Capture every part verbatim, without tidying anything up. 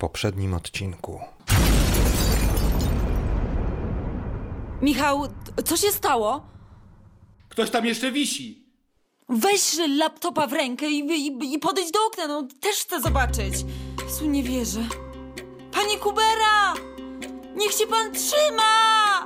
poprzednim odcinku. Michał, co się stało? Ktoś tam jeszcze wisi. Weź laptopa w rękę i, i, i podejdź do okna, no też chcę zobaczyć. Jezu, nie wierzę. Panie Kubera! Niech się pan trzyma!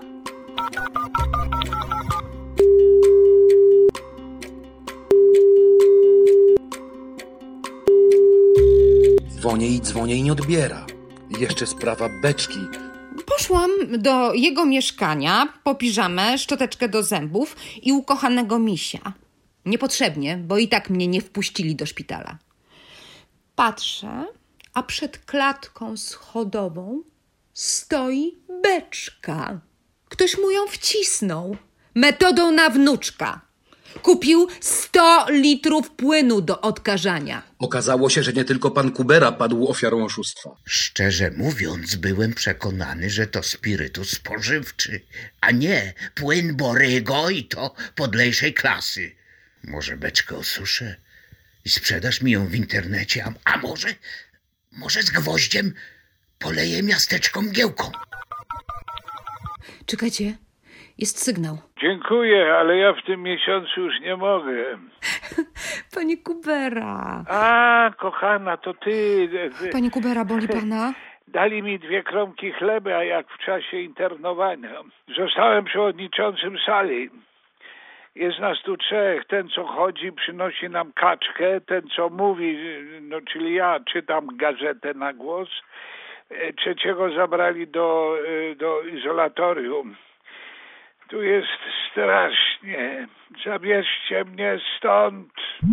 Dzwonię i dzwonię i nie odbiera. Jeszcze sprawa beczki. Poszłam do jego mieszkania po piżamę, szczoteczkę do zębów i ukochanego misia. Niepotrzebnie, bo i tak mnie nie wpuścili do szpitala. Patrzę, a przed klatką schodową stoi beczka. Ktoś mu ją wcisnął. Metodą na wnuczka. Kupił sto litrów płynu do odkażania. Okazało się, że nie tylko pan Kubera padł ofiarą oszustwa. Szczerze mówiąc, byłem przekonany, że to spirytus spożywczy, a nie płyn Borygo i to podlejszej klasy. Może beczkę osuszę i sprzedasz mi ją w internecie, a, a może, może z gwoździem poleję miasteczko mgiełką. Czekajcie, jest sygnał. Dziękuję, ale ja w tym miesiącu już nie mogę. Panie Kubera. A, kochana, to ty. Panie Kubera, boli pana? Dali mi dwie kromki chleba, jak w czasie internowania. Zostałem przewodniczącym sali. Jest nas tu trzech. Ten, co chodzi, przynosi nam kaczkę. Ten, co mówi, no czyli ja czytam gazetę na głos. Trzeciego zabrali do, do izolatorium. Tu jest strasznie. Zabierzcie mnie stąd.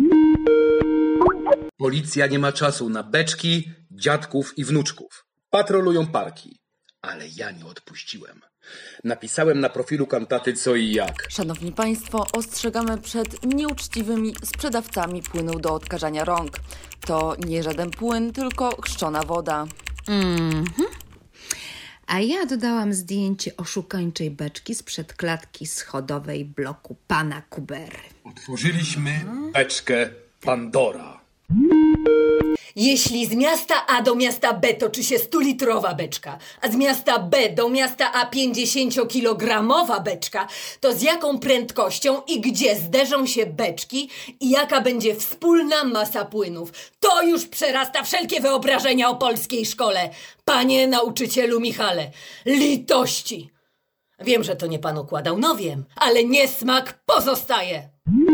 Policja nie ma czasu na beczki, dziadków i wnuczków. Patrolują parki. Ale ja nie odpuściłem. Napisałem na profilu kantaty co i jak. Szanowni Państwo, ostrzegamy przed nieuczciwymi sprzedawcami płynu do odkażania rąk. To nie żaden płyn, tylko chrzczona woda. Mhm. A ja dodałam zdjęcie oszukańczej beczki sprzed klatki schodowej bloku pana Kubery. Otworzyliśmy beczkę Pandora. Jeśli z miasta A do miasta B toczy się stulitrowa beczka, a z miasta B do miasta A pięćdziesięciokilogramowa beczka, to z jaką prędkością i gdzie zderzą się beczki i jaka będzie wspólna masa płynów? To już przerasta wszelkie wyobrażenia o polskiej szkole. Panie nauczycielu Michale, litości! Wiem, że to nie pan układał, no wiem, ale niesmak pozostaje.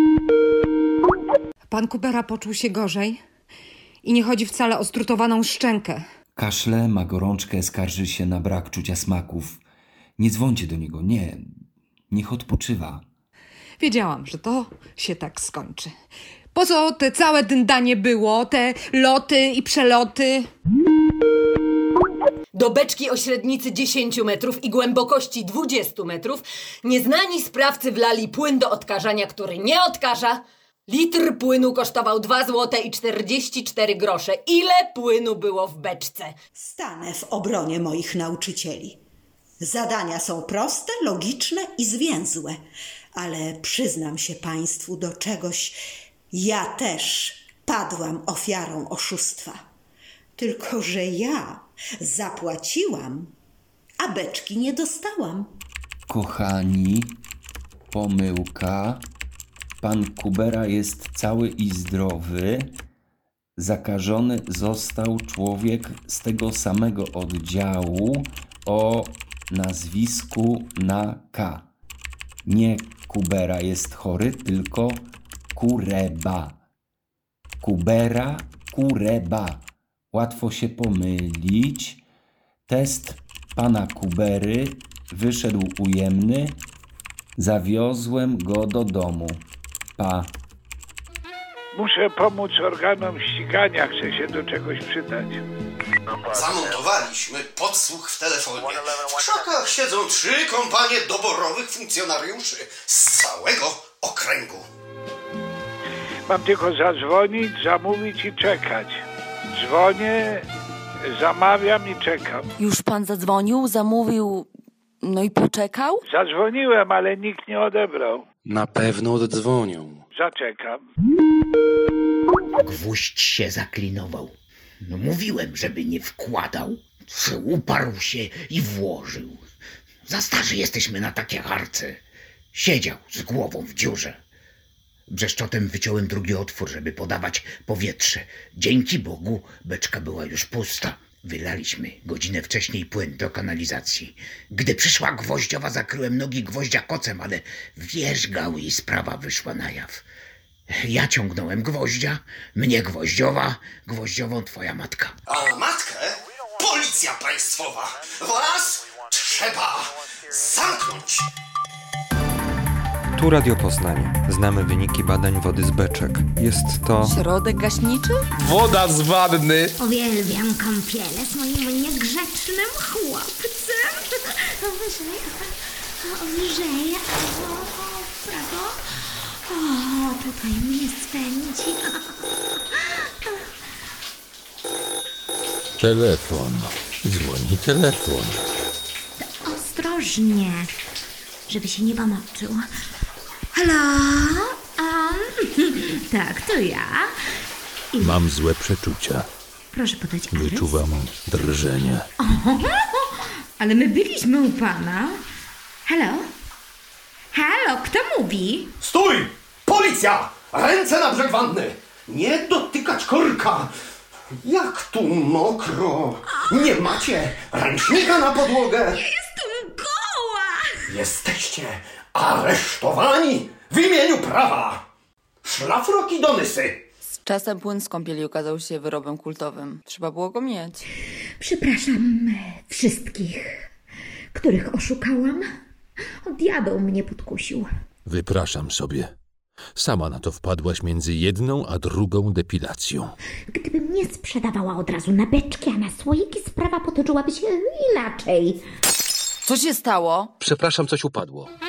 Pan Kubera poczuł się gorzej i nie chodzi wcale o strutowaną szczękę. Kaszle, ma gorączkę, skarży się na brak czucia smaków. Nie dzwońcie do niego, nie. Niech odpoczywa. Wiedziałam, że to się tak skończy. Po co te całe dyndanie było, te loty i przeloty? Do beczki o średnicy dziesięć metrów i głębokości dwadzieścia metrów nieznani sprawcy wlali płyn do odkażania, który nie odkaża. Litr płynu kosztował dwa złote i czterdzieści cztery grosze. Ile płynu było w beczce? Stanę w obronie moich nauczycieli. Zadania są proste, logiczne i zwięzłe, ale przyznam się państwu do czegoś. Ja też padłam ofiarą oszustwa. Tylko że ja zapłaciłam, a beczki nie dostałam. Kochani, pomyłka. Pan Kubera jest cały i zdrowy. Zakażony został człowiek z tego samego oddziału o nazwisku na K. Nie Kubera jest chory, tylko Kureba. Kubera, Kureba. Łatwo się pomylić. Test pana Kubery wyszedł ujemny. Zawiozłem go do domu. Pa. Muszę pomóc organom ścigania, chcę się do czegoś przydać. Zamontowaliśmy podsłuch w telefonie. W krzakach siedzą trzy kompanie doborowych funkcjonariuszy z całego okręgu. Mam tylko zadzwonić, zamówić i czekać. Dzwonię, zamawiam i czekam. Już pan zadzwonił, zamówił, no i poczekał? Zadzwoniłem, ale nikt nie odebrał. Na pewno oddzwonią. Zaczekam. Gwóźdź się zaklinował. No mówiłem, żeby nie wkładał. Uparł się i włożył. Za starzy jesteśmy na takie harce. Siedział z głową w dziurze. Brzeszczotem wyciąłem drugi otwór, żeby podawać powietrze. Dzięki Bogu beczka była już pusta. Wylaliśmy godzinę wcześniej płyn do kanalizacji. Gdy przyszła Gwoździowa, zakryłem nogi Gwoździa kocem, ale wierzgał i sprawa wyszła na jaw. Ja ciągnąłem Gwoździa, mnie Gwoździowa, Gwoździową twoja matka. A matkę? Policja państwowa! Was trzeba zamknąć! Tu Radio Poznań. Znamy wyniki badań wody z beczek. Jest to... Środek gaśniczy? Woda z wanny! Uwielbiam kąpiele z moim niegrzecznym chłopcem. Wyżej, wyżej, w prawo. O, tutaj mnie spędzi. Telefon. Dzwoni telefon. Ostrożnie, żeby się nie pomoczył. Halo? Um, tak, to ja. I... Mam złe przeczucia. Proszę podać adres. Wyczuwam drżenie. O, ale my byliśmy u pana. Halo? Halo, kto mówi? Stój! Policja! Ręce na brzeg wanny! Nie dotykać korka! Jak tu mokro! Nie macie ręcznika na podłogę! Jestem goła! Jesteście aresztowani w imieniu prawa! Szlafrok i donysy! Z czasem płyn z kąpieli okazał się wyrobem kultowym. Trzeba było go mieć. Przepraszam wszystkich, których oszukałam. Diabeł mnie podkusił. Wypraszam sobie. Sama na to wpadłaś między jedną a drugą depilacją. Gdybym nie sprzedawała od razu na beczki, a na słoiki, sprawa potoczyłaby się inaczej. Co się stało? Przepraszam, coś upadło.